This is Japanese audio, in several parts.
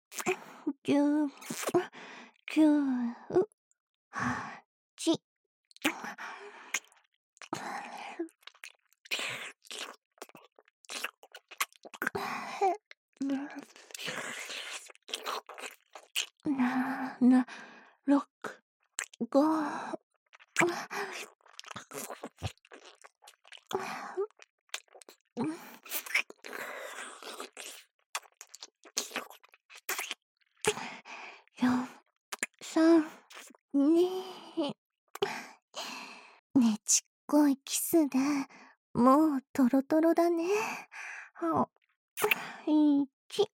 9、9、8、7、6、5、4、3、2、ねちっこいキスで、もうトロトロだね。1、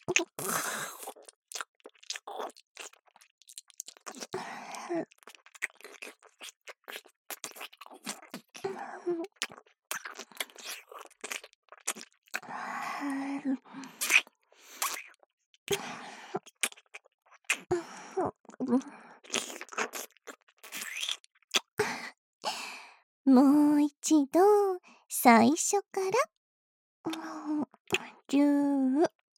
もう一度、最初から、10、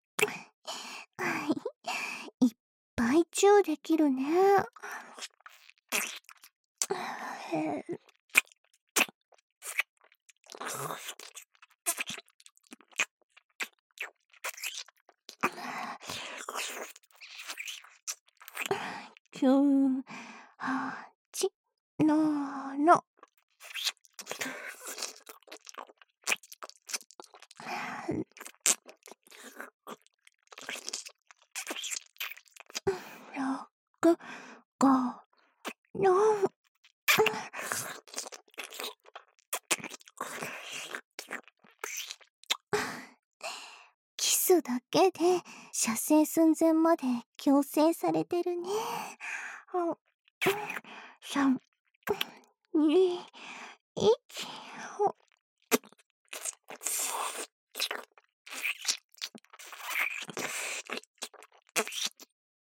いっぱいチューできるね。9、8、7、6、5、4、キスだけで射精寸前まで強制されてるね。3、2、